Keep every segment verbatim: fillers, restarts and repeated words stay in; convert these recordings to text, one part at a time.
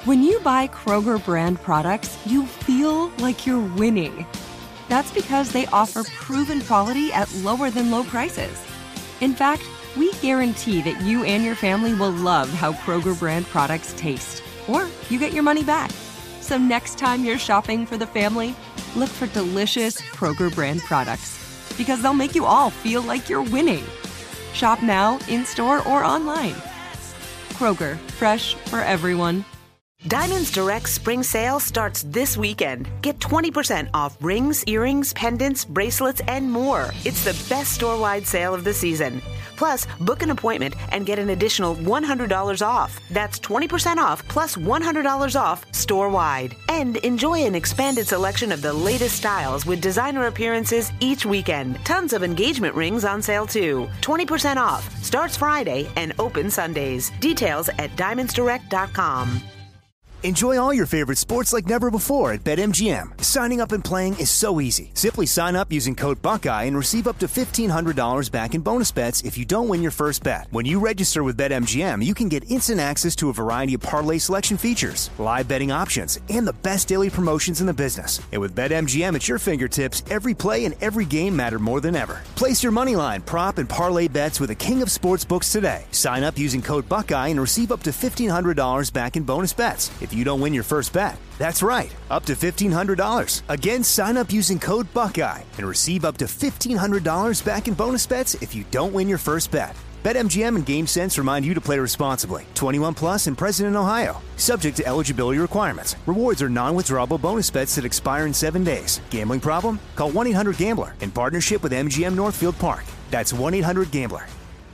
When you buy Kroger brand products, you feel like you're winning. That's because they offer proven quality at lower than low prices. In fact, we guarantee that you and your family will love how Kroger brand products taste, or you get your money back. So next time you're shopping for the family, look for delicious Kroger brand products, because they'll make you all feel like you're winning. Shop now, in-store, or online. Kroger, fresh for everyone. Diamonds Direct Spring Sale starts this weekend. Get twenty percent off rings, earrings, pendants, bracelets, and more. It's the best store-wide sale of the season. Plus, book an appointment and get an additional one hundred dollars off. That's twenty percent off plus one hundred dollars off store-wide. And enjoy an expanded selection of the latest styles with designer appearances each weekend. Tons of engagement rings on sale too. twenty percent off. Starts Friday and open Sundays. Details at diamonds direct dot com. Enjoy all your favorite sports like never before at BetMGM. Signing up and playing is so easy. Simply sign up using code Buckeye and receive up to fifteen hundred dollars back in bonus bets if you don't win your first bet. When you register with BetMGM, you can get instant access to a variety of parlay selection features, live betting options, and the best daily promotions in the business. And with BetMGM at your fingertips, every play and every game matter more than ever. Place your moneyline, prop, and parlay bets with the king of sportsbooks today. Sign up using code Buckeye and receive up to fifteen hundred dollars back in bonus bets if you don't win your first bet. That's right, up to fifteen hundred dollars. Again, sign up using code Buckeye and receive up to fifteen hundred dollars back in bonus bets if you don't win your first bet. BetMGM and GameSense remind you to play responsibly. twenty-one plus and present in Ohio. Subject to eligibility requirements. Rewards are non-withdrawable bonus bets that expire in seven days. Gambling problem? Call one eight hundred gambler in partnership with M G M Northfield Park. That's one eight hundred gambler.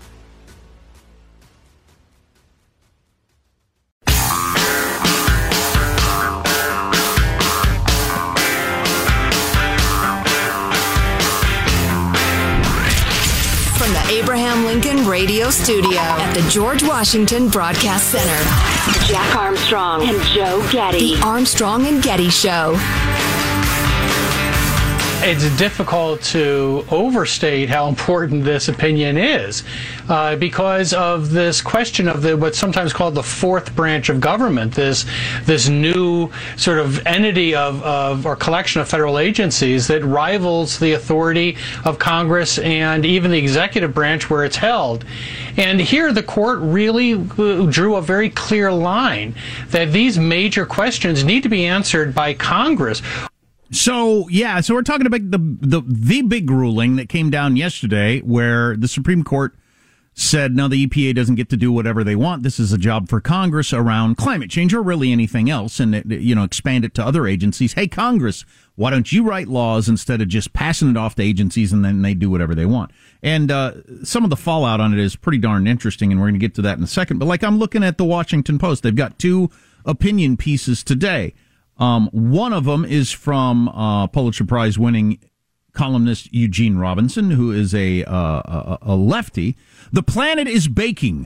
Abraham Lincoln Radio Studio at the George Washington Broadcast Center. Jack Armstrong and Joe Getty. The Armstrong and Getty Show. It's difficult to overstate how important this opinion is uh, because of this question of the what's sometimes called the fourth branch of government, this this new sort of entity of, of or collection of federal agencies that rivals the authority of Congress and even the executive branch where it's held. And here the court really drew a very clear line that these major questions need to be answered by Congress. So, yeah, so we're talking about the, the the big ruling that came down yesterday where the Supreme Court said, no, the E P A doesn't get to do whatever they want. This is a job for Congress around climate change or really anything else, and, it, you know, expand it to other agencies. Hey, Congress, why don't you write laws instead of just passing it off to agencies and then they do whatever they want? And uh, some of the fallout on it is pretty darn interesting, and we're going to get to that in a second. But like I'm looking at the Washington Post, they've got two opinion pieces today. Um, one of them is from uh, Pulitzer Prize winning columnist Eugene Robinson, who is a, uh, a a lefty. The planet is baking,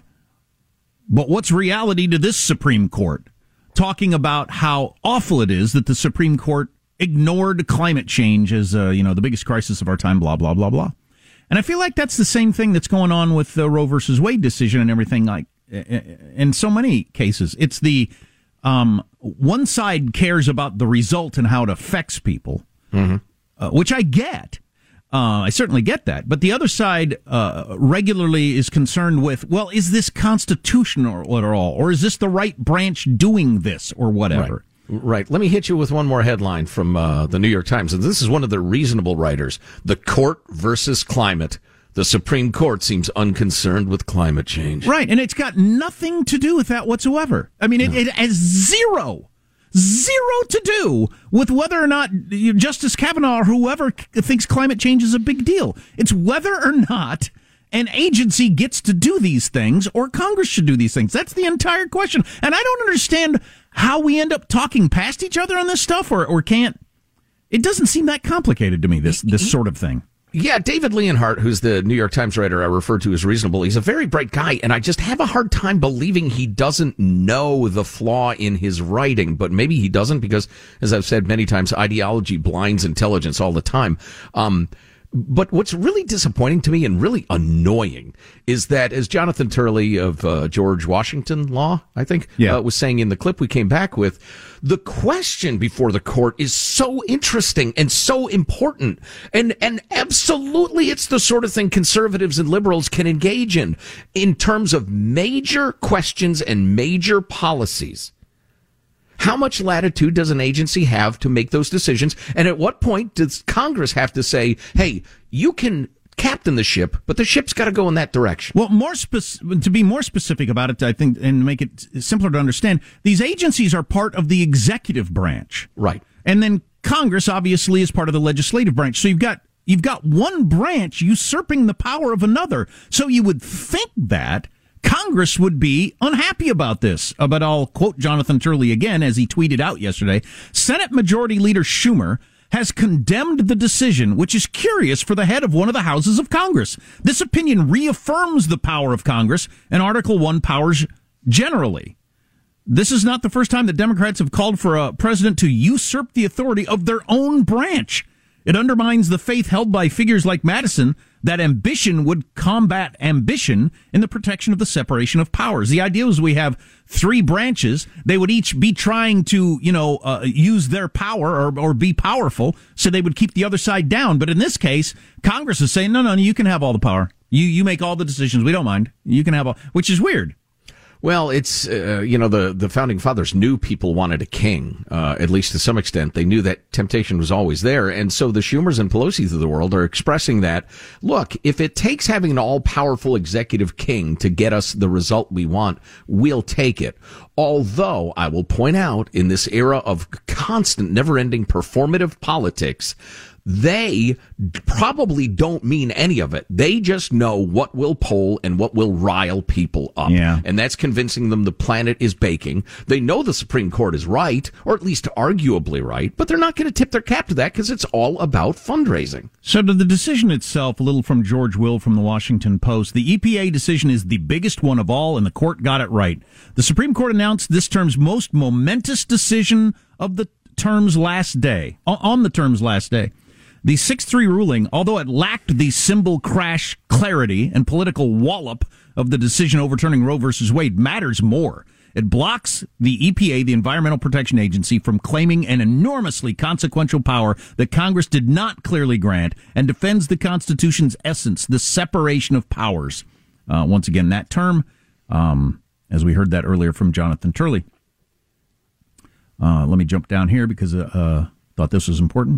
but what's reality to this Supreme Court? Talking about how awful it is that the Supreme Court ignored climate change as uh, you know the biggest crisis of our time. Blah blah blah blah. And I feel like that's the same thing that's going on with the Roe versus Wade decision and everything. Like in so many cases, it's the Um, one side cares about the result and how it affects people, mm-hmm. uh, which I get. Uh, I certainly get that. But the other side uh, regularly is concerned with, well, is this constitutional at all? Or is this the right branch doing this or whatever? Right. Right. Let me hit you with one more headline from uh, the New York Times. And this is one of the reasonable writers. The court versus climate. The Supreme Court seems unconcerned with climate change. Right, and it's got nothing to do with that whatsoever. I mean, it, no. it has zero, zero to do with whether or not Justice Kavanaugh or whoever thinks climate change is a big deal. It's whether or not an agency gets to do these things or Congress should do these things. That's the entire question. And I don't understand how we end up talking past each other on this stuff or, or can't. It doesn't seem that complicated to me, this this sort of thing. Yeah, David Leonhardt, who's the New York Times writer I referred to as reasonable, he's a very bright guy, and I just have a hard time believing he doesn't know the flaw in his writing, but maybe he doesn't because, as I've said many times, ideology blinds intelligence all the time. Um, But what's really disappointing to me and really annoying is that, as Jonathan Turley of uh, George Washington Law, I think, yeah. uh, was saying in the clip we came back with, the question before the court is so interesting and so important. And, and absolutely it's the sort of thing conservatives and liberals can engage in, in terms of major questions and major policies. How much latitude does an agency have to make those decisions? And at what point does Congress have to say, hey, you can captain the ship, but the ship's got to go in that direction? Well, more spec- to be more specific about it, I think, and make it simpler to understand, these agencies are part of the executive branch. Right. And then Congress, obviously, is part of the legislative branch. So you've got you've got one branch usurping the power of another. So you would think that Congress would be unhappy about this. Uh, but I'll quote Jonathan Turley again as he tweeted out yesterday. Senate Majority Leader Schumer has condemned the decision, which is curious for the head of one of the houses of Congress. This opinion reaffirms the power of Congress and Article one powers generally. This is not the first time that Democrats have called for a president to usurp the authority of their own branch. It undermines the faith held by figures like Madison that ambition would combat ambition in the protection of the separation of powers. The idea was we have three branches. They would each be trying to, you know, uh, use their power or, or be powerful, so they would keep the other side down. But in this case, Congress is saying, no, no, you can have all the power. You you make all the decisions. We don't mind. You can have all, which is weird. Well, it's, uh, you know, the, the founding fathers knew people wanted a king, uh, at least to some extent. They knew that temptation was always there. And so the Schumers and Pelosi's of the world are expressing that, look, if it takes having an all-powerful executive king to get us the result we want, we'll take it. Although, I will point out, in this era of constant, never-ending performative politics, they probably don't mean any of it. They just know what will poll and what will rile people up. Yeah. And that's convincing them the planet is baking. They know the Supreme Court is right, or at least arguably right, but they're not going to tip their cap to that because it's all about fundraising. So to the decision itself, a little from George Will from the Washington Post. The E P A decision is the biggest one of all, and the court got it right. The Supreme Court announced this term's most momentous decision of the term's last day, on the term's last day. The six three ruling, although it lacked the symbol crash clarity and political wallop of the decision overturning Roe versus Wade, matters more. It blocks the E P A, the Environmental Protection Agency, from claiming an enormously consequential power that Congress did not clearly grant, and defends the Constitution's essence, the separation of powers. Uh, once again, that term, um, as we heard that earlier from Jonathan Turley. Uh, let me jump down here because I uh, uh, thought this was important.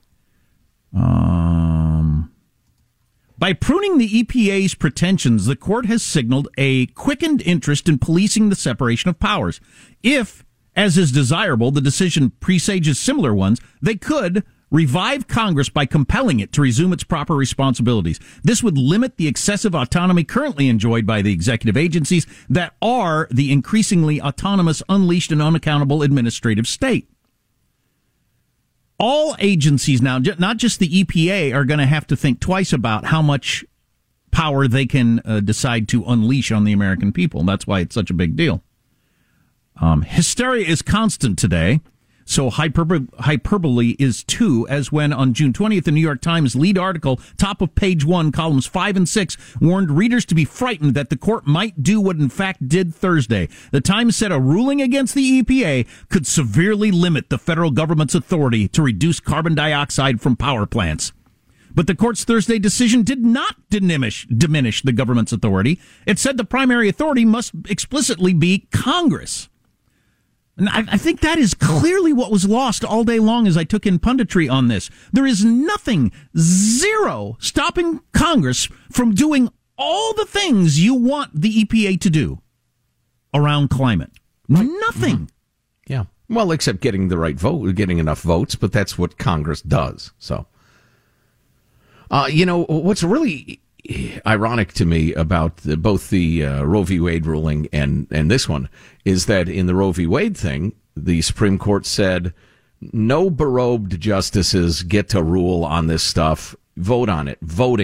Um, by pruning the E P A's pretensions, the court has signaled a quickened interest in policing the separation of powers. If, as is desirable, the decision presages similar ones, they could revive Congress by compelling it to resume its proper responsibilities. This would limit the excessive autonomy currently enjoyed by the executive agencies that are the increasingly autonomous, unleashed, and unaccountable administrative state. All agencies now, not just the E P A, are going to have to think twice about how much power they can uh, decide to unleash on the American people. That's why it's such a big deal. Um, hysteria is constant today, so hyperb- hyperbole is too, as when on June twentieth, the New York Times lead article, top of page one, columns five and six, warned readers to be frightened that the court might do what in fact did Thursday. The Times said a ruling against the E P A could severely limit the federal government's authority to reduce carbon dioxide from power plants. But the court's Thursday decision did not diminish, diminish the government's authority. It said the primary authority must explicitly be Congress. And I, I think that is clearly what was lost all day long as I took in punditry on this. There is nothing, zero, stopping Congress from doing all the things you want the E P A to do around climate. Right. Nothing. Mm-hmm. Yeah. Well, except getting the right vote, getting enough votes, but that's what Congress does. So, uh, you know, what's really ironic to me about the, both the uh, Roe v. Wade ruling and, and this one is that in the Roe v. Wade thing, the Supreme Court said no berobed justices get to rule on this stuff. Vote on it. Voting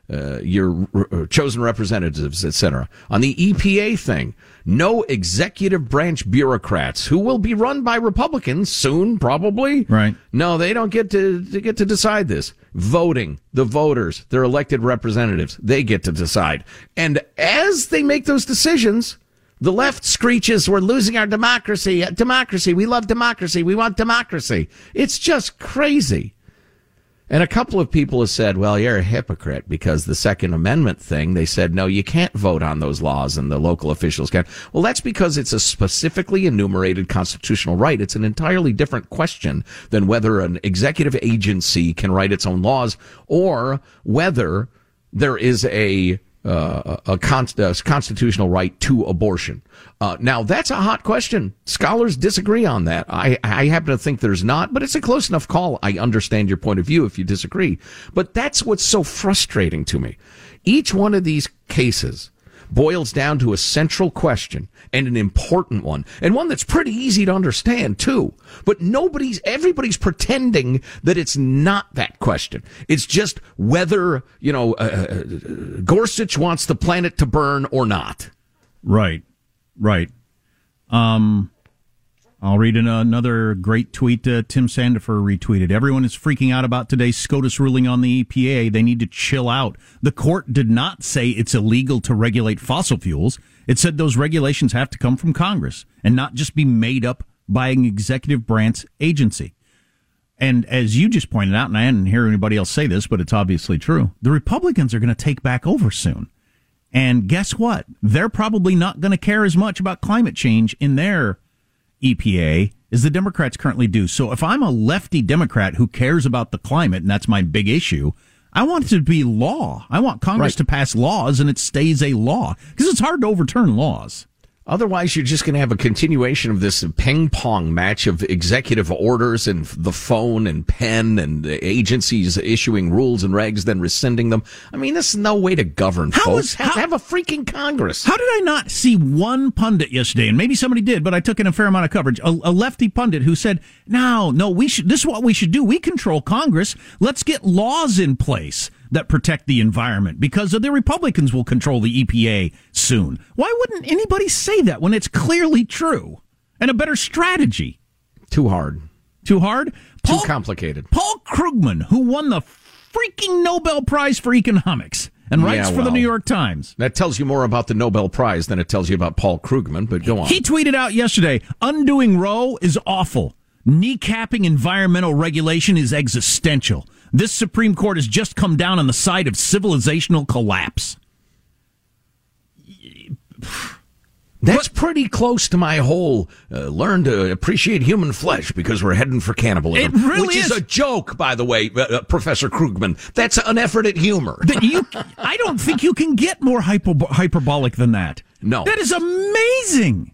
uh, your r- chosen representatives, et cetera. On the E P A thing, no executive branch bureaucrats who will be run by Republicans soon, probably. Right. No, they don't get to, to get to decide this. Voting, the voters, their elected representatives, they get to decide. And as they make those decisions, the left screeches, we're losing our democracy. Democracy. We love democracy. We want democracy. It's just crazy. And a couple of people have said, well, you're a hypocrite because the Second Amendment thing, they said, no, you can't vote on those laws and the local officials can't. Well, that's because it's a specifically enumerated constitutional right. It's an entirely different question than whether an executive agency can write its own laws or whether there is a Uh, a, con- a constitutional right to abortion. Uh, now, that's a hot question. Scholars disagree on that. I, I happen to think there's not, but it's a close enough call. I understand your point of view if you disagree. But that's what's so frustrating to me. Each one of these cases boils down to a central question and an important one, and one that's pretty easy to understand too. But nobody's, everybody's pretending that it's not that question. It's just whether, you know, uh, Gorsuch wants the planet to burn or not. Right, right. Um, I'll read an, another great tweet uh, Tim Sandifer retweeted. Everyone is freaking out about today's SCOTUS ruling on the E P A. They need to chill out. The court did not say it's illegal to regulate fossil fuels. It said those regulations have to come from Congress and not just be made up by an executive branch agency. And as you just pointed out, and I didn't hear anybody else say this, but it's obviously true, the Republicans are going to take back over soon. And guess what? They're probably not going to care as much about climate change in their E P A as the Democrats currently do. So if I'm a lefty Democrat who cares about the climate, and that's my big issue, I want it to be law. I want Congress right. to pass laws and it stays a law, because it's hard to overturn laws. Otherwise, you're just going to have a continuation of this ping-pong match of executive orders and the phone and pen and agencies issuing rules and regs, then rescinding them. I mean, this is no way to govern, how folks. Is, have, how, have a freaking Congress. How did I not see one pundit yesterday, and maybe somebody did, but I took in a fair amount of coverage, a, a lefty pundit who said, no, no, we should. This is what we should do. We control Congress. Let's get laws in place that protect the environment, because the Republicans will control the E P A soon. Why wouldn't anybody say that when it's clearly true and a better strategy? Too hard. Too hard? Paul, Too complicated. Paul Krugman, who won the freaking Nobel Prize for Economics and writes yeah, for well, the New York Times. That tells you more about the Nobel Prize than it tells you about Paul Krugman, but go on. He tweeted out yesterday, undoing Roe is awful. Kneecapping environmental regulation is existential. This Supreme Court has just come down on the side of civilizational collapse. That's pretty close to my whole uh, learn to appreciate human flesh because we're heading for cannibalism. It really which is. is a joke, by the way, uh, uh, Professor Krugman. That's an effort at humor. That you, I don't think you can get more hyper, hyperbolic than that. No. That is amazing.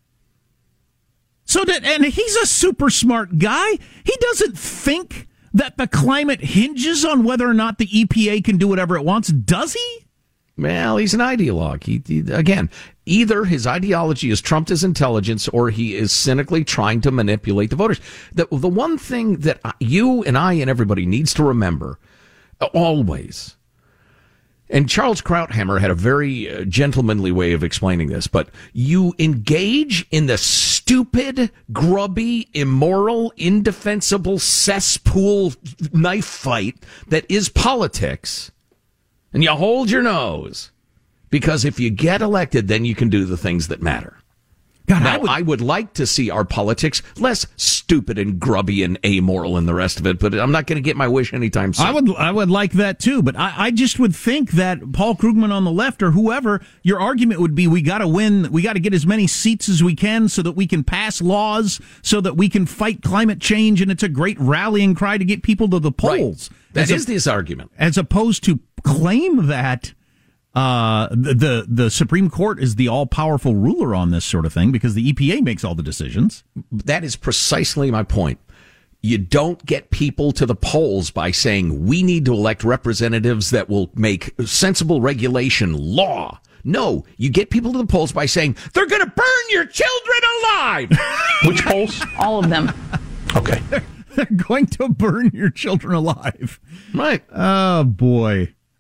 So that, and he's a super smart guy. He doesn't think that the climate hinges on whether or not the E P A can do whatever it wants, does he? Well, he's an ideologue. He, he, again, either his ideology has trumped his intelligence or he is cynically trying to manipulate the voters. The, the one thing that you and I and everybody needs to remember, always, and Charles Krauthammer had a very uh, gentlemanly way of explaining this, but you engage in the stupid, grubby, immoral, indefensible cesspool knife fight that is politics, and you hold your nose, because if you get elected, then you can do the things that matter. God, now, I would, I would like to see our politics less stupid and grubby and amoral and the rest of it, but I'm not going to get my wish anytime soon. I would I would like that too, but I, I just would think that Paul Krugman on the left or whoever, your argument would be we got to win, we got to get as many seats as we can so that we can pass laws, so that we can fight climate change, and it's a great rallying cry to get people to the polls. Right. That as is a, this argument. As opposed to claim that Uh, the, the the Supreme Court is the all-powerful ruler on this sort of thing because the E P A makes all the decisions. That is precisely my point. You don't get people to the polls by saying we need to elect representatives that will make sensible regulation law. No, you get people to the polls by saying they're going to burn your children alive. Which polls? All of them. Okay. They're going to burn your children alive. Right. Oh, boy.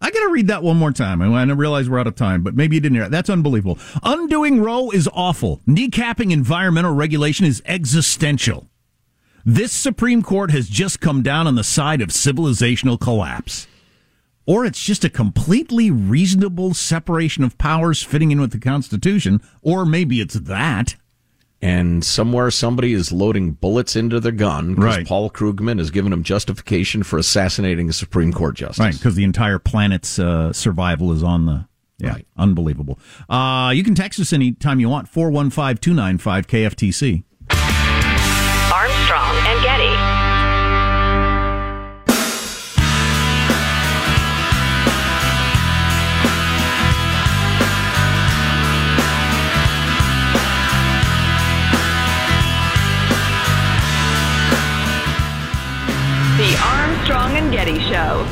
I got to read that one more time. I realize we're out of time, but maybe you didn't hear it. That's unbelievable. Undoing Roe is awful. Kneecapping environmental regulation is existential. This Supreme Court has just come down on the side of civilizational collapse. Or it's just a completely reasonable separation of powers fitting in with the Constitution, or maybe it's that. And somewhere somebody is loading bullets into their gun because right. Paul Krugman has given him justification for assassinating a Supreme Court justice. Right, because the entire planet's uh, survival is on the... Yeah, right. Unbelievable. Uh, you can text us anytime you want, four one five, two nine five, K F T C. Armstrong and Getty. The Armstrong and Getty Show.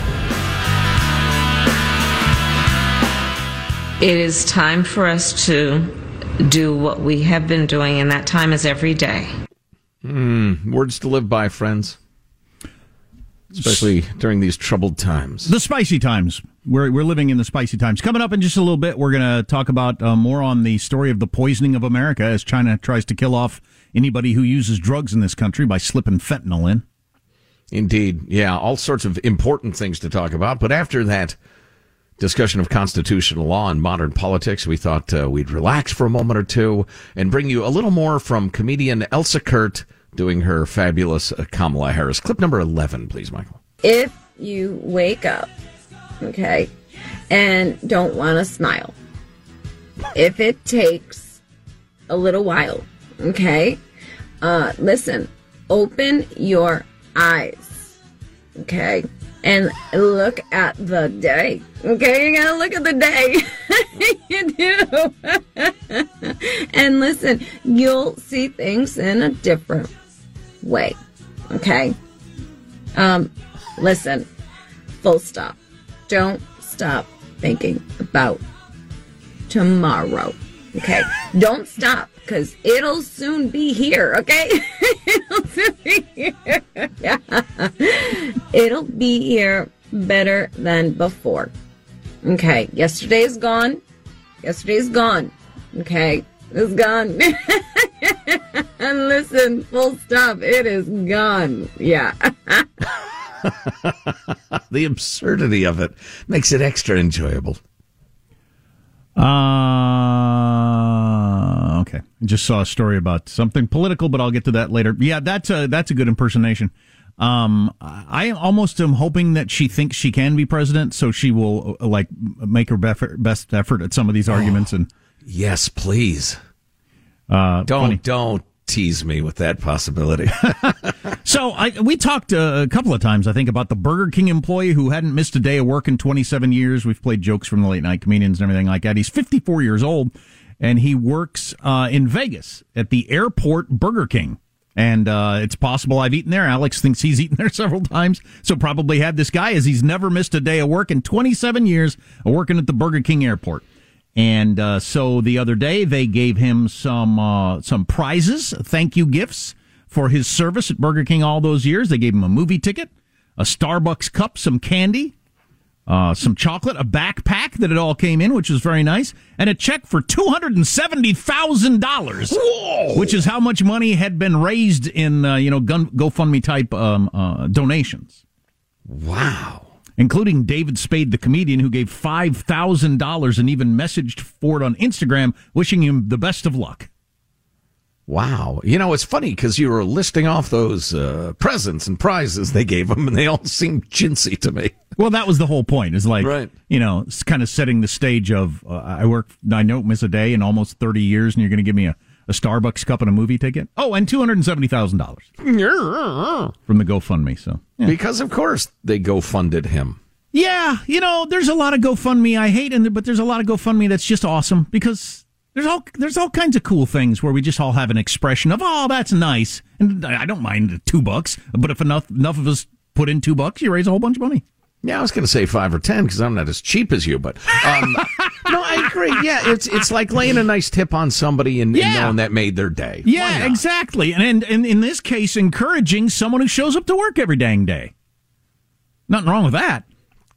It is time for us to do what we have been doing, and that time is every day. Mm, words to live by, friends. Especially during these troubled times. The spicy times. We're we're living in the spicy times. Coming up in just a little bit, we're going to talk about uh, more on the story of the poisoning of America as China tries to kill off anybody who uses drugs in this country by slipping fentanyl in. Indeed. Yeah, all sorts of important things to talk about. But after that discussion of constitutional law and modern politics, we thought uh, we'd relax for a moment or two and bring you a little more from comedian Elsa Kurt doing her fabulous uh, Kamala Harris. Clip number eleven, please, Michael. If you wake up, okay, and don't want to smile, if it takes a little while, okay, uh, listen, open your eyes, okay, and look at the day, okay? You gotta look at the day. You do. And listen, you'll see things in a different way, okay? Um, listen, full stop. Don't stop thinking about tomorrow, okay? Don't stop, because it'll soon be here, okay? It'll soon be here. Yeah. It'll be here better than before. Okay, yesterday is gone. Yesterday is gone. Okay, it's gone. And listen, full stop, it is gone. Yeah. The absurdity of it makes it extra enjoyable. Uh, okay. I just saw a story about something political, but I'll get to that later. Yeah, that's a, that's a good impersonation. Um, I almost am hoping that she thinks she can be president, so she will uh, like make her best effort at some of these arguments. And yes, please. Uh, don't funny. don't tease me with that possibility. So I, we talked uh, a couple of times, I think, about the Burger King employee who hadn't missed a day of work in twenty-seven years. We've played jokes from the late night comedians and everything like that. He's fifty-four years old, and he works uh, in Vegas at the airport Burger King. And uh, it's possible I've eaten there. Alex thinks he's eaten there several times, so probably had this guy, as he's never missed a day of work in twenty-seven years of working at the Burger King airport. And uh, so the other day, they gave him some uh, some prizes, thank you gifts for his service at Burger King all those years. They gave him a movie ticket, a Starbucks cup, some candy, uh, some chocolate, a backpack that it all came in, which was very nice, and a check for two hundred seventy thousand dollars, which is how much money had been raised in uh, you know gun, GoFundMe type um, uh, donations. Wow. Including David Spade, the comedian, who gave five thousand dollars and even messaged for it on Instagram, wishing him the best of luck. Wow. You know, it's funny because you were listing off those uh, presents and prizes they gave him, and they all seemed chintzy to me. Well, that was the whole point. Is like, right. you know, it's kind of setting the stage of, uh, I work, I don't miss a day in almost thirty years, and you're going to give me a, a Starbucks cup and a movie ticket? Oh, and two hundred seventy thousand dollars from the GoFundMe. So yeah. Because, of course, they GoFunded him. Yeah, you know, there's a lot of GoFundMe I hate, and but there's a lot of GoFundMe that's just awesome because there's all there's all kinds of cool things where we just all have an expression of, oh, that's nice, and I don't mind two bucks, but if enough enough of us put in two bucks, you raise a whole bunch of money. Yeah, I was going to say five or ten because I'm not as cheap as you, but um, no, I agree. Yeah, it's it's like laying a nice tip on somebody and, yeah. and knowing that made their day. Yeah, exactly, and, and and in this case, encouraging someone who shows up to work every dang day. Nothing wrong with that.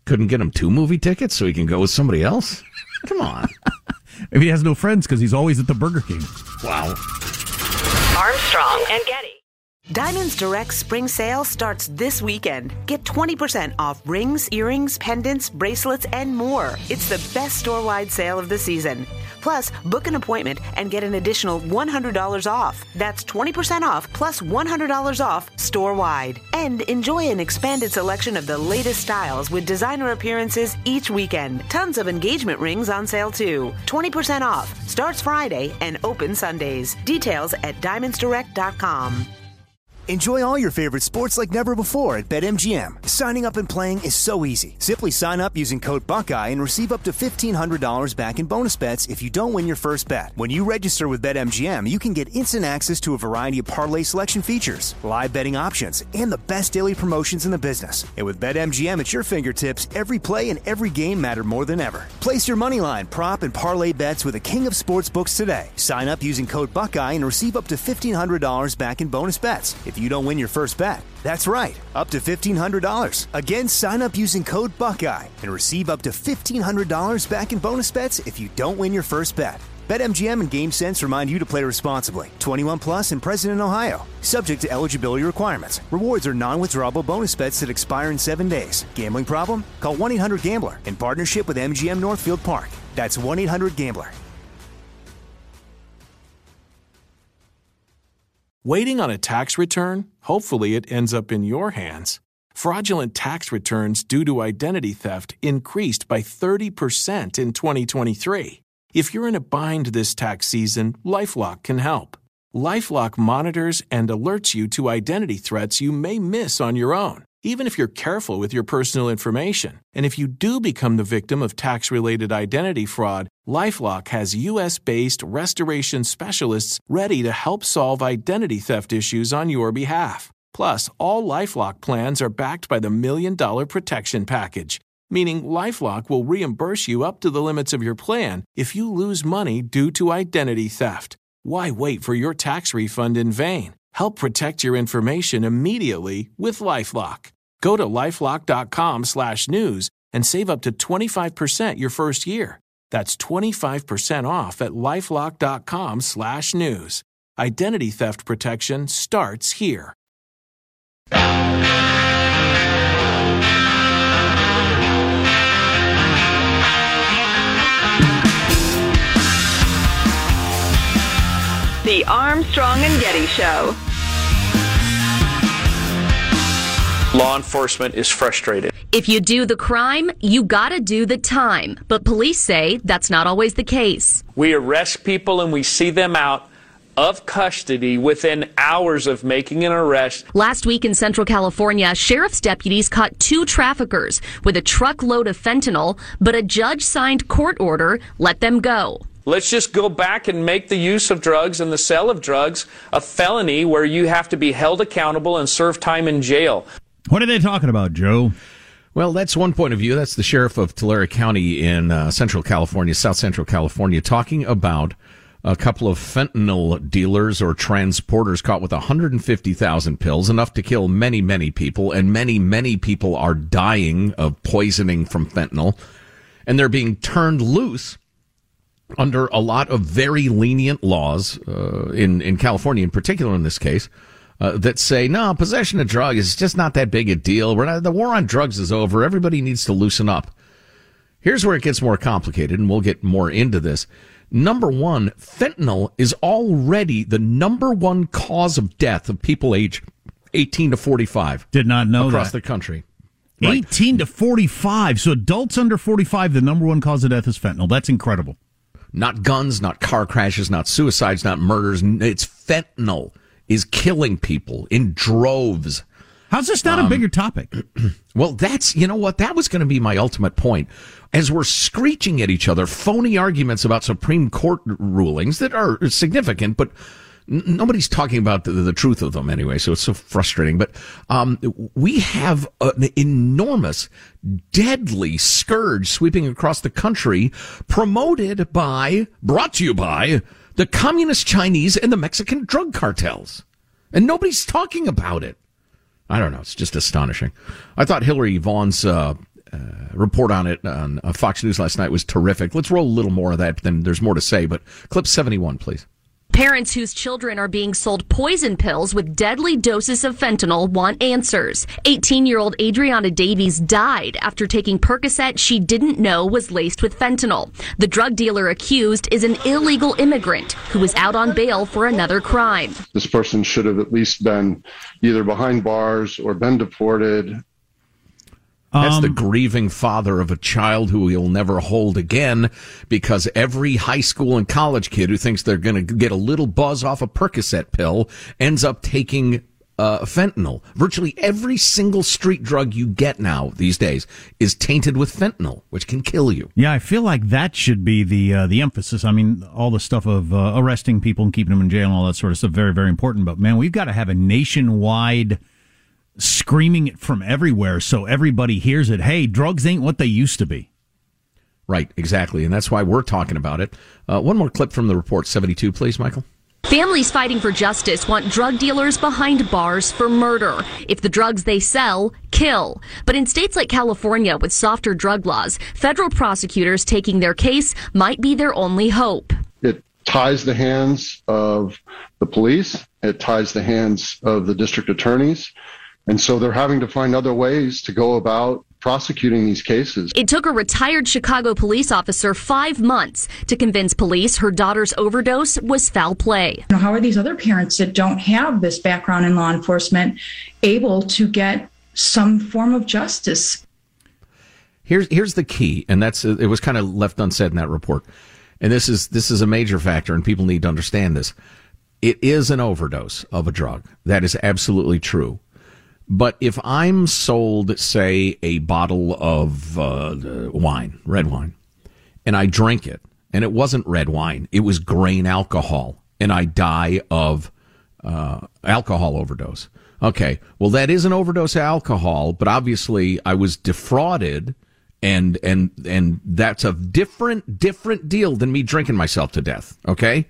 Couldn't get him two movie tickets so he can go with somebody else? Come on. Maybe he has no friends because he's always at the Burger King. Wow. Armstrong and Getty. Diamonds Direct Spring Sale starts this weekend. Get twenty percent off rings, earrings, pendants, bracelets, and more. It's the best store-wide sale of the season. Plus, book an appointment and get an additional one hundred dollars off. That's twenty percent off plus one hundred dollars off store-wide. And enjoy an expanded selection of the latest styles with designer appearances each weekend. Tons of engagement rings on sale too. twenty percent off. Starts Friday and open Sundays. Details at diamonds direct dot com. Enjoy all your favorite sports like never before at BetMGM. Signing up and playing is so easy. Simply sign up using code Buckeye and receive up to fifteen hundred dollars back in bonus bets if you don't win your first bet. When you register with BetMGM, you can get instant access to a variety of parlay selection features, live betting options, and the best daily promotions in the business. And with BetMGM at your fingertips, every play and every game matter more than ever. Place your moneyline, prop, and parlay bets with the king of sportsbooks today. Sign up using code Buckeye and receive up to fifteen hundred dollars back in bonus bets if you don't win your first bet. That's right, up to fifteen hundred dollars. Again, sign up using code Buckeye and receive up to fifteen hundred dollars back in bonus bets if you don't win your first bet. BetMGM and GameSense remind you to play responsibly. twenty-one plus and present in Ohio. Subject to eligibility requirements. Rewards are non-withdrawable bonus bets that expire in seven days. Gambling problem? Call one eight hundred gambler in partnership with M G M Northfield Park. That's one eight hundred gambler. Waiting on a tax return? Hopefully it ends up in your hands. Fraudulent tax returns due to identity theft increased by thirty percent in twenty twenty-three. If you're in a bind this tax season, LifeLock can help. LifeLock monitors and alerts you to identity threats you may miss on your own, even if you're careful with your personal information. And if you do become the victim of tax-related identity fraud, LifeLock has U S-based restoration specialists ready to help solve identity theft issues on your behalf. Plus, all LifeLock plans are backed by the Million Dollar Protection Package, meaning LifeLock will reimburse you up to the limits of your plan if you lose money due to identity theft. Why wait for your tax refund in vain? Help protect your information immediately with LifeLock. Go to lifelock.com slash news and save up to twenty-five percent your first year. That's twenty-five percent off at lifelock.com slash news. Identity theft protection starts here. The Armstrong and Getty Show. Law enforcement is frustrated. If you do the crime, you gotta do the time. But police say that's not always the case. We arrest people and we see them out of custody within hours of making an arrest. Last week in Central California, sheriff's deputies caught two traffickers with a truckload of fentanyl, but a judge-signed court order let them go. Let's just go back and make the use of drugs and the sale of drugs a felony where you have to be held accountable and serve time in jail. What are they talking about, Joe? Well, that's one point of view. That's the sheriff of Tulare County in uh, Central California, South Central California, talking about a couple of fentanyl dealers or transporters caught with one hundred fifty thousand pills, enough to kill many, many people, and many, many people are dying of poisoning from fentanyl, and they're being turned loose under a lot of very lenient laws uh, in, in California, in particular in this case, uh, that say, no, possession of drugs is just not that big a deal. We're not, the war on drugs is over. Everybody needs to loosen up. Here's where it gets more complicated, and we'll get more into this. Number one, fentanyl is already the number one cause of death of people age eighteen to forty-five. Did not know across that. the country. eighteen to forty-five. So adults under forty-five, the number one cause of death is fentanyl. That's incredible. Not guns, not car crashes, not suicides, not murders. It's fentanyl is killing people in droves. How's this not um, a bigger topic? Well, that's, you know what, that was going to be my ultimate point. As we're screeching at each other, phony arguments about Supreme Court rulings that are significant, but n- nobody's talking about the, the truth of them anyway, so it's so frustrating. But um, we have an enormous, deadly scourge sweeping across the country, promoted by, brought to you by, the Communist Chinese and the Mexican drug cartels. And nobody's talking about it. I don't know. It's just astonishing. I thought Hillary Vaughn's uh, uh, report on it on uh, Fox News last night was terrific. Let's roll a little more of that, then there's more to say. But clip seventy-one, please. Parents whose children are being sold poison pills with deadly doses of fentanyl want answers. eighteen-year-old Adriana Davies died after taking Percocet she didn't know was laced with fentanyl. The drug dealer accused is an illegal immigrant who was out on bail for another crime. This person should have at least been either behind bars or been deported. That's Um, the grieving father of a child who he'll never hold again, because every high school and college kid who thinks they're going to get a little buzz off a Percocet pill ends up taking uh, fentanyl. Virtually every single street drug you get now these days is tainted with fentanyl, which can kill you. Yeah, I feel like that should be the uh, the emphasis. I mean, all the stuff of uh, arresting people and keeping them in jail and all that sort of stuff, very, very important. But, man, we've got to have a nationwide screaming it from everywhere so everybody hears it. Hey, drugs ain't what they used to be. Right, exactly. And that's why we're talking about it. Uh, one more clip from the report, seventy-two, please, Michael. Families fighting for justice want drug dealers behind bars for murder. If the drugs they sell kill. But in states like California with softer drug laws, federal prosecutors taking their case might be their only hope. It ties the hands of the police. It ties the hands of the district attorneys. And so they're having to find other ways to go about prosecuting these cases. It took a retired Chicago police officer five months to convince police her daughter's overdose was foul play. You know, how are these other parents that don't have this background in law enforcement able to get some form of justice? Here's here's the key, and that's it was kind of left unsaid in that report. And this is this is a major factor, and people need to understand this. It is an overdose of a drug. That is absolutely true. But if I'm sold, say, a bottle of uh, wine, red wine, and I drink it, and it wasn't red wine, it was grain alcohol, and I die of uh, alcohol overdose. Okay, well, that is an overdose of alcohol, but obviously I was defrauded, and and and that's a different, different deal than me drinking myself to death, okay?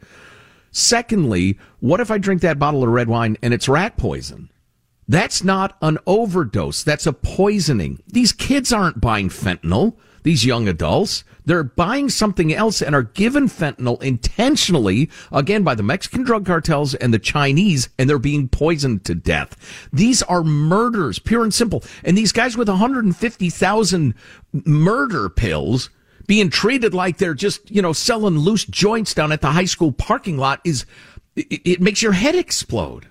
Secondly, what if I drink that bottle of red wine and it's rat poison? That's not an overdose. That's a poisoning. These kids aren't buying fentanyl, these young adults. They're buying something else and are given fentanyl intentionally, again, by the Mexican drug cartels and the Chinese, and they're being poisoned to death. These are murders, pure and simple. And these guys with one hundred fifty thousand murder pills being treated like they're just, you know, selling loose joints down at the high school parking lot is, it, it makes your head explode.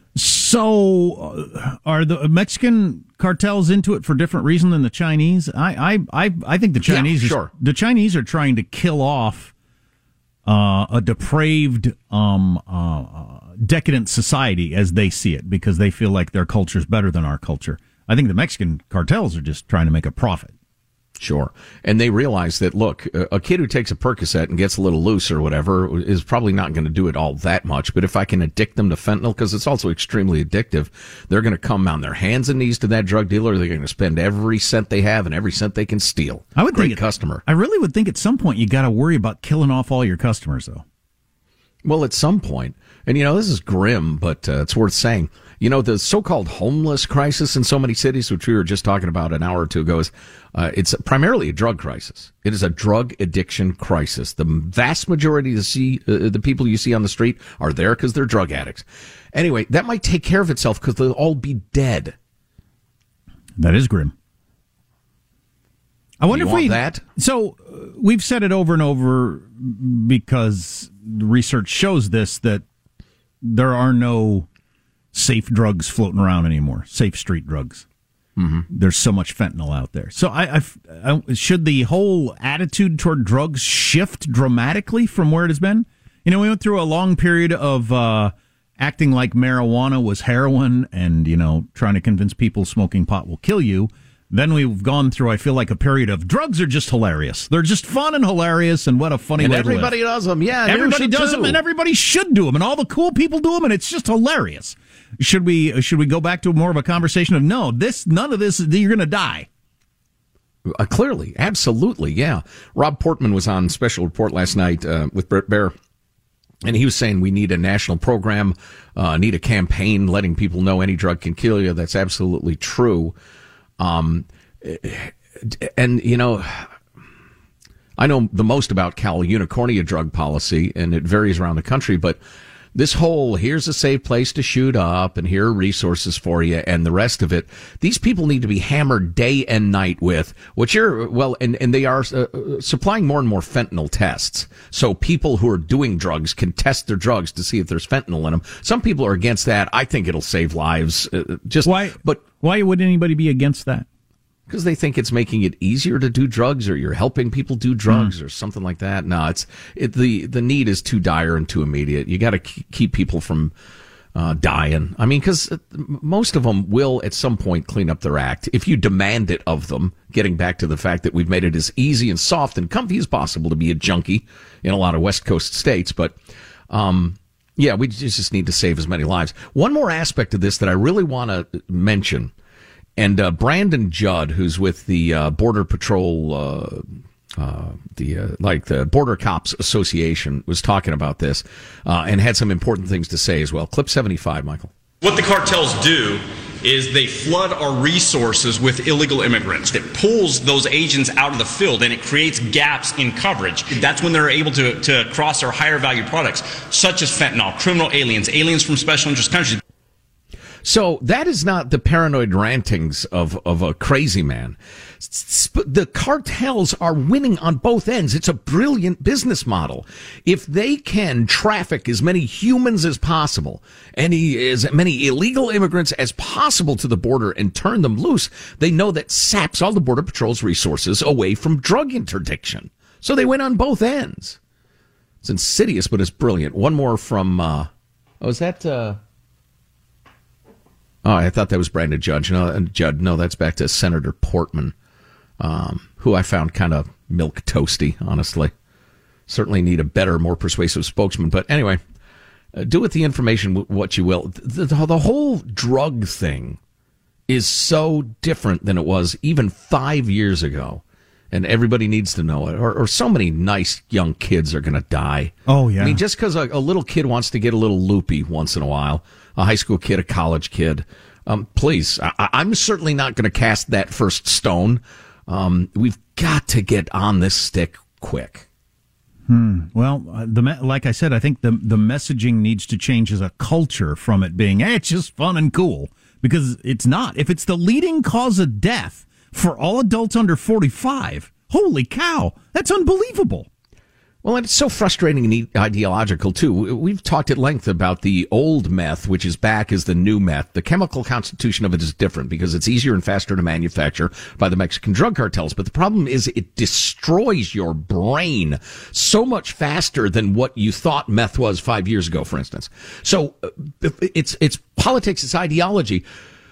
So, uh, are the Mexican cartels into it for different reason than the Chinese? I, I, I, I think the Chinese, yeah, sure. are, the Chinese are trying to kill off uh, a depraved, um, uh, decadent society as they see it, because they feel like their culture is better than our culture. I think the Mexican cartels are just trying to make a profit. Sure. And they realize that, look, a kid who takes a Percocet and gets a little loose or whatever is probably not going to do it all that much. But if I can addict them to fentanyl, because it's also extremely addictive, they're going to come on their hands and knees to that drug dealer. They're going to spend every cent they have and every cent they can steal. I would Great think customer. I really would think at some point you got to worry about killing off all your customers, though. Well, at some point, and you know, this is grim, but uh, it's worth saying. You know, the so-called homeless crisis in so many cities, which we were just talking about an hour or two ago, is uh, it's primarily a drug crisis. It is a drug addiction crisis. The vast majority of the, see, uh, the people you see on the street are there because they're drug addicts. Anyway, that might take care of itself because they'll all be dead. That is grim. I wonder you if want we that. So uh, we've said it over and over because the research shows this, that there are no safe drugs floating around anymore. Safe street drugs. Mm-hmm. There's so much fentanyl out there. So I, I, I should the whole attitude toward drugs shift dramatically from where it has been? You know, we went through a long period of uh, acting like marijuana was heroin, and you know, trying to convince people smoking pot will kill you. Then we've gone through, I feel like, a period of drugs are just hilarious. They're just fun and hilarious, and what a funny and way to live. everybody does them. Yeah, everybody does too. them, and everybody should do them, and all the cool people do them, and it's just hilarious. Should we should we go back to more of a conversation of no, this none of this, you're going to die? Uh, clearly, absolutely, yeah. Rob Portman was on Special Report last night uh, with Brett Baer, and he was saying we need a national program, uh, need a campaign letting people know any drug can kill you. That's absolutely true. Um, and, you know, I know the most about Cal Unicornia drug policy, and it varies around the country, but this whole, here's a safe place to shoot up, and here are resources for you, and the rest of it, these people need to be hammered day and night with, which are, well, and, and they are uh, supplying more and more fentanyl tests. So people who are doing drugs can test their drugs to see if there's fentanyl in them. Some people are against that. I think it'll save lives. Uh, just Why, but why would anybody be against that? Because they think it's making it easier to do drugs, or you're helping people do drugs, Mm. or something like that. No, it's it, the the need is too dire and too immediate. You got to keep people from uh, dying. I mean, because most of them will at some point clean up their act if you demand it of them. Getting back to the fact that we've made it as easy and soft and comfy as possible to be a junkie in a lot of West Coast states, but. Um, yeah, we just need to save as many lives. One more aspect of this that I really want to mention. And uh, Brandon Judd, who's with the uh, Border Patrol, uh, uh, the uh, like the Border Cops Association, was talking about this uh, and had some important things to say as well. Clip seventy-five, Michael. What the cartels do is they flood our resources with illegal immigrants. That pulls those agents out of the field, and it creates gaps in coverage. That's when they're able to, to cross our higher value products, such as fentanyl, criminal aliens, aliens from special interest countries. So that is not the paranoid rantings of, of a crazy man. The cartels are winning on both ends. It's a brilliant business model. If they can traffic as many humans as possible, any, as many illegal immigrants as possible to the border and turn them loose, they know that saps all the Border Patrol's resources away from drug interdiction. So they win on both ends. It's insidious, but it's brilliant. One more from, uh, oh, is that, uh, Oh, I thought that was Brandon Judd. No, Judd. No, that's back to Senator Portman, um, who I found kind of milk toasty, honestly. Certainly need a better, more persuasive spokesman. But anyway, uh, do with the information what you will. The, the, the whole drug thing is so different than it was even five years ago. And everybody needs to know it. Or, or so many nice young kids are going to die. Oh, yeah. I mean, just because a, a little kid wants to get a little loopy once in a while, a high school kid, a college kid, um, please, I, I'm certainly not going to cast that first stone. Um, we've got to get on this stick quick. Hmm. Well, uh, the me- like I said, I think the the messaging needs to change as a culture from it being, hey, it's just fun and cool, because it's not. If it's the leading cause of death for all adults under forty-five, holy cow, that's unbelievable. Well, and it's so frustrating and ideological, too. We've talked at length about the old meth, which is back as the new meth. The chemical constitution of it is different because it's easier and faster to manufacture by the Mexican drug cartels. But the problem is it destroys your brain so much faster than what you thought meth was five years ago, for instance. So it's, it's politics, it's ideology.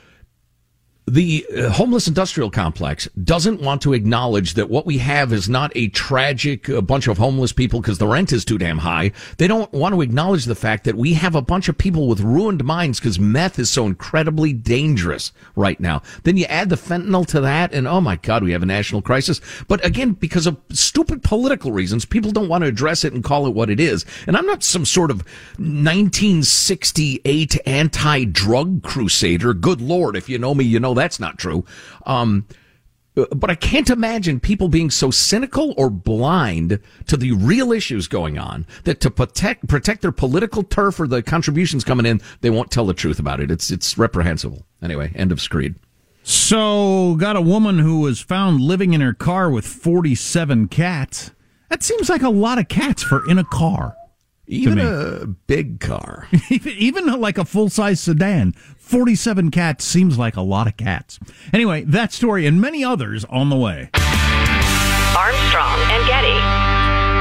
The uh, homeless industrial complex doesn't want to acknowledge that what we have is not a tragic uh, bunch of homeless people because the rent is too damn high. They don't want to acknowledge the fact that we have a bunch of people with ruined minds because meth is so incredibly dangerous right now. Then you add the fentanyl to that, and oh my God, we have a national crisis. But again, because of stupid political reasons, people don't want to address it and call it what it is. And I'm not some sort of nineteen sixty-eight anti-drug crusader. Good Lord, if you know me, you know that. That's not true. Um, but I can't imagine people being so cynical or blind to the real issues going on that to protect protect their political turf or the contributions coming in, they won't tell the truth about it. It's it's reprehensible. Anyway, end of screed. So, got a woman who was found living in her car with forty-seven cats. That seems like a lot of cats for in a car. Even a big car. even, even like a full-size sedan. forty-seven cats seems like a lot of cats. Anyway, that story and many others on the way. Armstrong and Getty.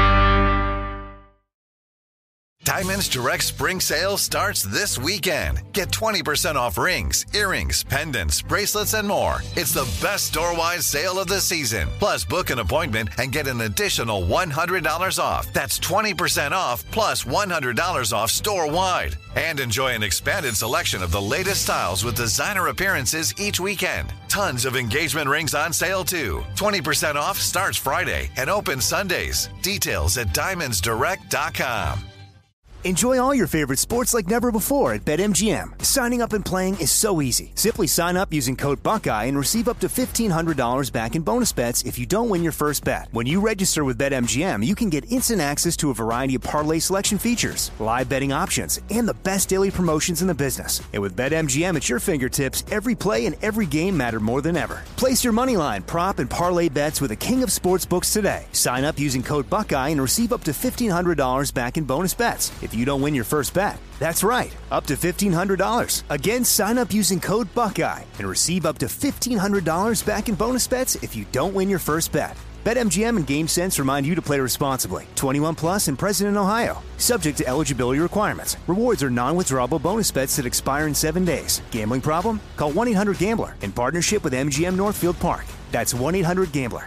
Diamonds Direct Spring Sale starts this weekend. Get twenty percent off rings, earrings, pendants, bracelets, and more. It's the best store-wide sale of the season. Plus, book an appointment and get an additional one hundred dollars off. That's twenty percent off plus one hundred dollars off store-wide. And enjoy an expanded selection of the latest styles with designer appearances each weekend. Tons of engagement rings on sale, too. twenty percent off starts Friday and opens Sundays. Details at diamonds direct dot com. Enjoy all your favorite sports like never before at BetMGM. Signing up and playing is so easy. Simply sign up using code Buckeye and receive up to fifteen hundred dollars back in bonus bets if you don't win your first bet. When you register with BetMGM, you can get instant access to a variety of parlay selection features, live betting options, and the best daily promotions in the business. And with BetMGM at your fingertips, every play and every game matter more than ever. Place your moneyline, prop, and parlay bets with the king of sportsbooks today. Sign up using code Buckeye and receive up to fifteen hundred dollars back in bonus bets if you don't win your first bet. That's right, up to fifteen hundred dollars. Again, sign up using code Buckeye and receive up to fifteen hundred dollars back in bonus bets if you don't win your first bet. BetMGM and GameSense remind you to play responsibly. twenty-one plus and present in Ohio. Subject to eligibility requirements. Rewards are non-withdrawable bonus bets that expire in seven days. Gambling problem? Call one eight hundred gambler in partnership with M G M Northfield Park. That's one eight hundred gambler.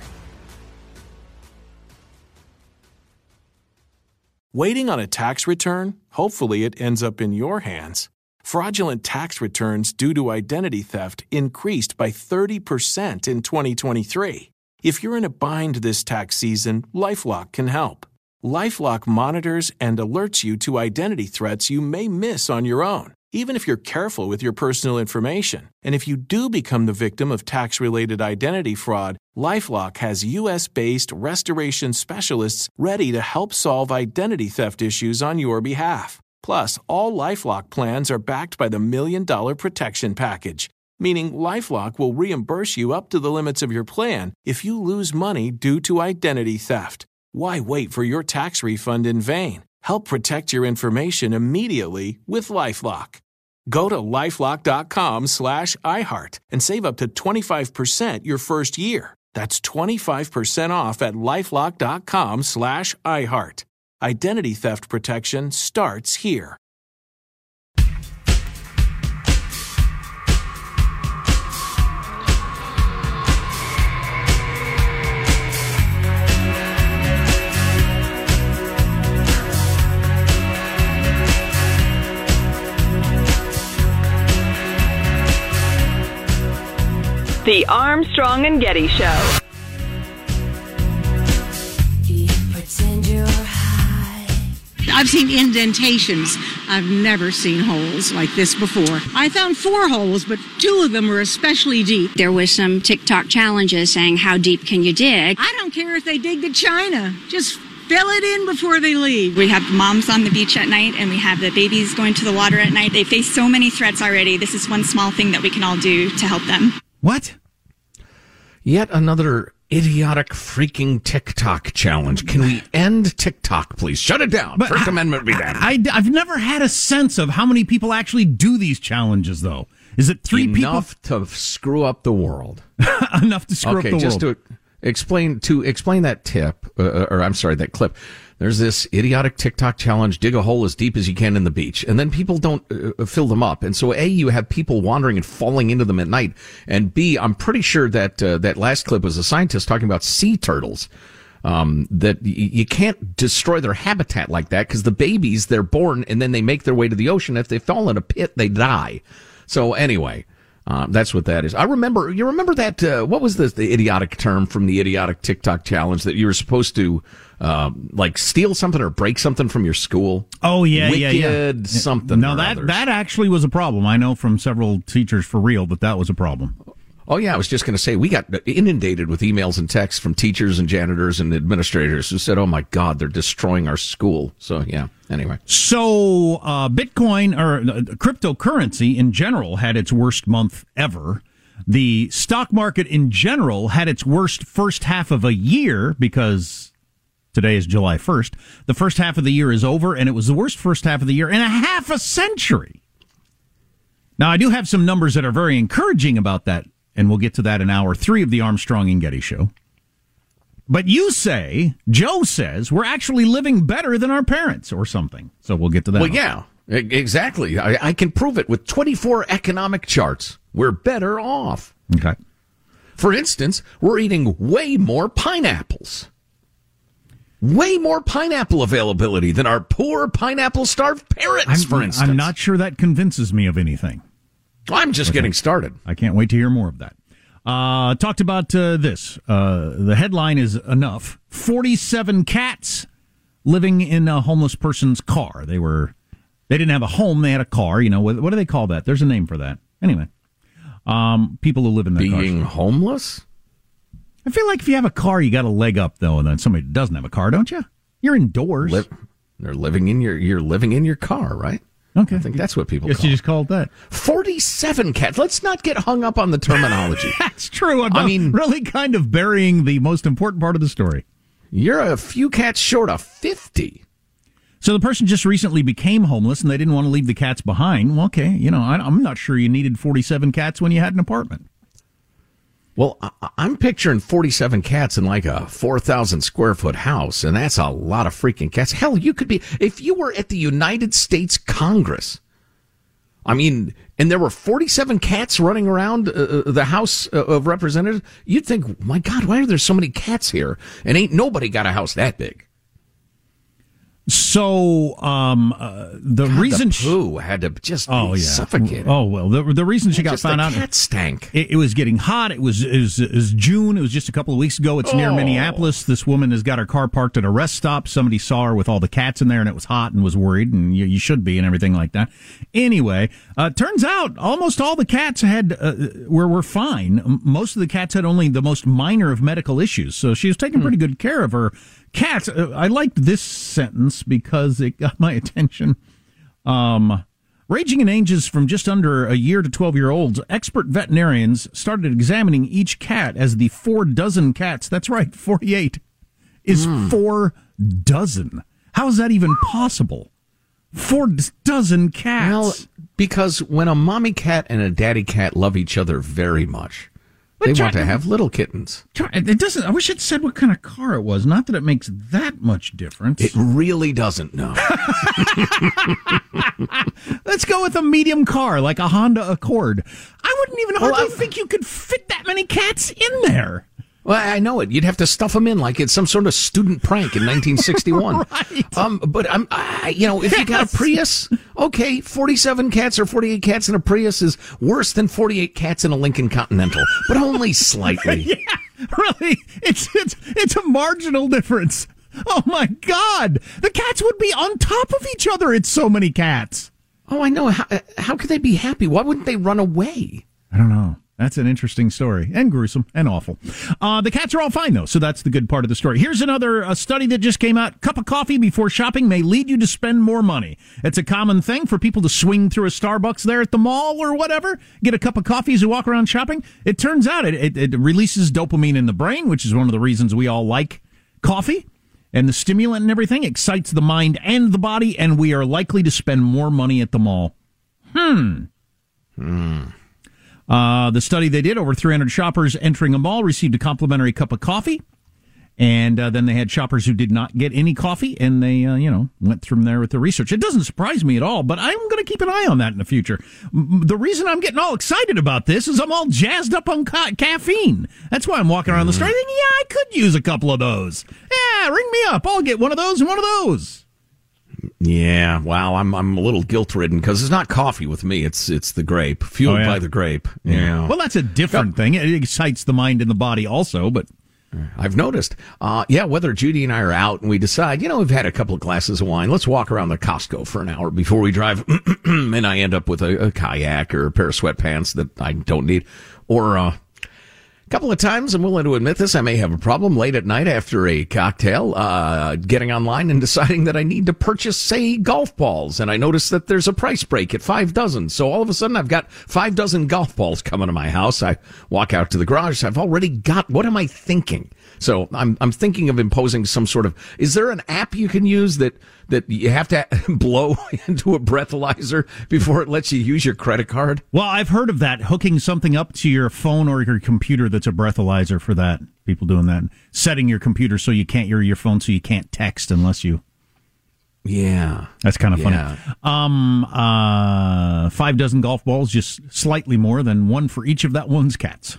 Waiting on a tax return? Hopefully it ends up in your hands. Fraudulent tax returns due to identity theft increased by thirty percent in twenty twenty-three. If you're in a bind this tax season, LifeLock can help. LifeLock monitors and alerts you to identity threats you may miss on your own, even if you're careful with your personal information. And if you do become the victim of tax-related identity fraud, LifeLock has U S-based restoration specialists ready to help solve identity theft issues on your behalf. Plus, all LifeLock plans are backed by the Million Dollar Protection Package, meaning LifeLock will reimburse you up to the limits of your plan if you lose money due to identity theft. Why wait for your tax refund in vain? Help protect your information immediately with LifeLock. Go to LifeLock.com slash iHeart and save up to twenty-five percent your first year. That's twenty-five percent off at LifeLock.com slash iHeart. Identity theft protection starts here. The Armstrong and Getty Show. I've seen indentations. I've never seen holes like this before. I found four holes, but two of them were especially deep. There was some TikTok challenges saying, how deep can you dig? I don't care if they dig to China. Just fill it in before they leave. We have moms on the beach at night, and we have the babies going to the water at night. They face so many threats already. This is one small thing that we can all do to help them. What? Yet another idiotic freaking TikTok challenge. Can we end TikTok, please? Shut it down. But First I, Amendment be damned. I, I've never had a sense of how many people actually do these challenges, though. Is it three Enough people? Enough to screw up the world. Enough to screw okay, up the just world. to explain, to explain that tip, uh, or I'm sorry, that clip. There's this idiotic TikTok challenge, dig a hole as deep as you can in the beach. And then people don't uh, fill them up. And so A, you have people wandering and falling into them at night. And B, I'm pretty sure that uh, that last clip was a scientist talking about sea turtles. Um, that y- you can't destroy their habitat like that because the babies, they're born and then they make their way to the ocean. If they fall in a pit, they die. So anyway, um, that's what that is. I remember, you remember that, uh, what was the, the idiotic term from the idiotic TikTok challenge that you were supposed to Um, like steal something or break something from your school? Oh yeah, Wicked yeah, yeah. something. No, that others. that actually was a problem. I know from several teachers for real that that was a problem. Oh yeah, I was just going to say we got inundated with emails and texts from teachers and janitors and administrators who said, "Oh my God, they're destroying our school." So yeah. Anyway, so uh, Bitcoin or uh, cryptocurrency in general had its worst month ever. The stock market in general had its worst first half of a year because today is July first. The first half of the year is over, and it was the worst first half of the year in a half a century. Now, I do have some numbers that are very encouraging about that, and we'll get to that in hour three of the Armstrong and Getty Show. But you say, Joe says, we're actually living better than our parents or something. So we'll get to that. Well, yeah, exactly. I, I can prove it with twenty-four economic charts. We're better off. Okay. For instance, we're eating way more pineapples. Way more pineapple availability than our poor pineapple-starved parents, I'm, for instance. I'm not sure that convinces me of anything. I'm just okay. getting started. I can't wait to hear more of that. Uh, talked about uh, this. Uh, the headline is enough. forty-seven cats living in a homeless person's car. They were, they didn't have a home, they had a car. You know, what, what do they call that? There's a name for that. Anyway, um, people who live in their cars. Being homeless? I feel like if you have a car, you got a leg up, though, and then somebody doesn't have a car, don't you? You're indoors. Li- they're living in your, you're living in your car, right? Okay. I think that's what people Guess call you just called that. forty-seven cats. Let's not get hung up on the terminology. That's true. I'm I mean, really kind of burying the most important part of the story. You're a few cats short of fifty. So the person just recently became homeless, and they didn't want to leave the cats behind. Well, okay, you know, I, I'm not sure you needed forty-seven cats when you had an apartment. Well, I'm picturing forty-seven cats in like a four thousand square foot house, and that's a lot of freaking cats. Hell, you could be, if you were at the United States Congress, I mean, and there were forty-seven cats running around uh, the House of Representatives, you'd think, my God, why are there so many cats here? And ain't nobody got a house that big. So, um, uh, the God, reason the poo had to just be oh, yeah. suffocated. Oh, well, the, the reason she got just found the out. Cat stank. It, it was getting hot. It was, it was, it was June. It was just a couple of weeks ago. It's near Oh. Minneapolis. This woman has got her car parked at a rest stop. Somebody saw her with all the cats in there, and it was hot and was worried, and you, you should be, and everything like that. Anyway, uh, turns out almost all the cats had uh, were were fine. Most of the cats had only the most minor of medical issues, so she was taking Hmm. pretty good care of her cats. Uh, I liked this sentence because it got my attention. Um, ranging in ages from just under a year to twelve-year-olds, expert veterinarians started examining each cat as the four dozen cats. That's right, forty-eight is Mm. four dozen. How is that even possible? Four dozen cats. Well, because when a mommy cat and a daddy cat love each other very much, they But want try- to have little kittens. It doesn't. I wish it said what kind of car it was. Not that it makes that much difference. It really doesn't, no. Let's go with a medium car, like a Honda Accord. I wouldn't even Well, hardly I- think you could fit that many cats in there. Well, I know it. You'd have to stuff them in like it's some sort of student prank in nineteen sixty-one. Right. Um, but I'm, I, you know, if you got a Prius, okay, forty-seven cats or forty-eight cats in a Prius is worse than forty-eight cats in a Lincoln Continental, but only slightly. Yeah, really, it's it's it's a marginal difference. Oh my God, the cats would be on top of each other. It's so many cats. Oh, I know. How, how could they be happy? Why wouldn't they run away? I don't know. That's an interesting story, and gruesome, and awful. Uh, the cats are all fine, though, so that's the good part of the story. Here's another uh, study that just came out. Cup of coffee before shopping may lead you to spend more money. It's a common thing for people to swing through a Starbucks there at the mall or whatever, get a cup of coffee as you walk around shopping. It turns out it, it, it releases dopamine in the brain, which is one of the reasons we all like coffee. And the stimulant and everything excites the mind and the body, and we are likely to spend more money at the mall. Hmm. Hmm. Uh, the study they did, over three hundred shoppers entering a mall received a complimentary cup of coffee. And uh, then they had shoppers who did not get any coffee, and they, uh, you know, went from there with the research. It doesn't surprise me at all, but I'm going to keep an eye on that in the future. M- the reason I'm getting all excited about this is I'm all jazzed up on ca- caffeine. That's why I'm walking around the store thinking, yeah, I could use a couple of those. Yeah, ring me up. I'll get one of those and one of those. Yeah, wow, I'm I'm a little guilt-ridden because it's not coffee with me. It's it's the grape, fueled Oh, yeah. by the grape. Yeah. Well, that's a different thing. It excites the mind and the body also, but... I've noticed. Uh, yeah, whether Judy and I are out and we decide, you know, we've had a couple of glasses of wine, let's walk around the Costco for an hour before we drive, and I end up with a, a kayak or a pair of sweatpants that I don't need. Or uh, a couple of times, I'm willing to admit this, I may have a problem late at night after a cocktail, uh, getting online and deciding that I need to purchase, say, golf balls. And I notice that there's a price break at five dozen. So all of a sudden, I've got five dozen golf balls coming to my house. I walk out to the garage. I've already got, what am I thinking? So I'm I'm thinking of imposing some sort of, is there an app you can use that, that you have to blow into a breathalyzer before it lets you use your credit card? Well, I've heard of that, hooking something up to your phone or your computer that's a breathalyzer for that. People doing that. Setting your computer so you can't, your, your phone so you can't text unless you... Yeah. That's kind of Yeah. funny. Um, uh, five dozen golf balls, just slightly more than one for each of that one's cats.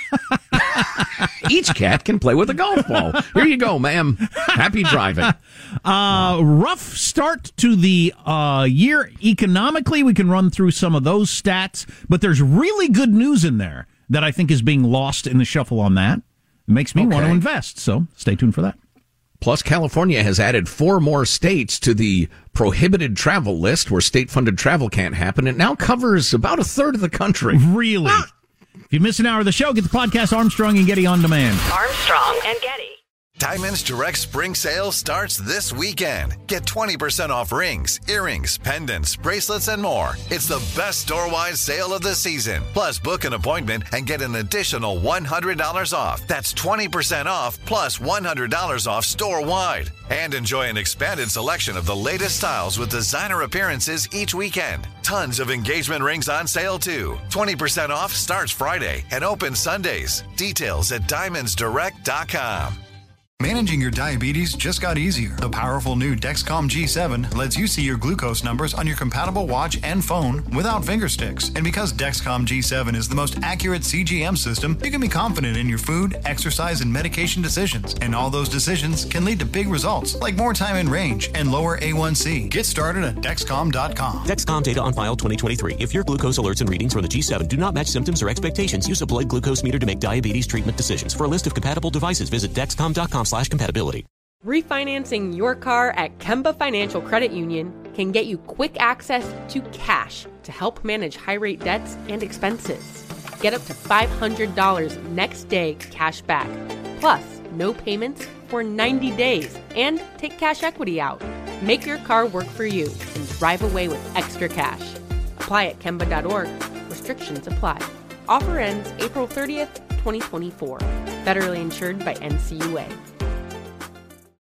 Each cat can play with a golf ball. Here you go, ma'am. Happy driving. Uh, rough start to the uh, year economically. We can run through some of those stats, but there's really good news in there that I think is being lost in the shuffle on that. It makes me want to Okay. invest, so stay tuned for that. Plus, California has added four more states to the prohibited travel list where state-funded travel can't happen. It now covers about a third of the country. Really? Ah. If you miss an hour of the show, get the podcast Armstrong and Getty on demand. Armstrong and Getty. Diamonds Direct Spring Sale starts this weekend. Get twenty percent off rings, earrings, pendants, bracelets, and more. It's the best store-wide sale of the season. Plus, book an appointment and get an additional one hundred dollars off. That's twenty percent off plus one hundred dollars off store-wide. And enjoy an expanded selection of the latest styles with designer appearances each weekend. Tons of engagement rings on sale, too. twenty percent off starts Friday and opens Sundays. Details at diamonds direct dot com. Managing your diabetes just got easier. The powerful new Dexcom G seven lets you see your glucose numbers on your compatible watch and phone without finger sticks. And because Dexcom G seven is the most accurate C G M system, you can be confident in your food, exercise, and medication decisions. And all those decisions can lead to big results, like more time in range and lower A one C. Get started at Dexcom dot com. Dexcom data on file twenty twenty-three. If your glucose alerts and readings from the G seven do not match symptoms or expectations, use a blood glucose meter to make diabetes treatment decisions. For a list of compatible devices, visit Dexcom dot com slash compatibility. Refinancing your car at Kemba Financial Credit Union can get you quick access to cash to help manage high-rate debts and expenses. Get up to five hundred dollars next day cash back, plus no payments for ninety days, and take cash equity out. Make your car work for you and drive away with extra cash. Apply at Kemba dot org. Restrictions apply. Offer ends April thirtieth, twenty twenty-four. Federally insured by N C U A.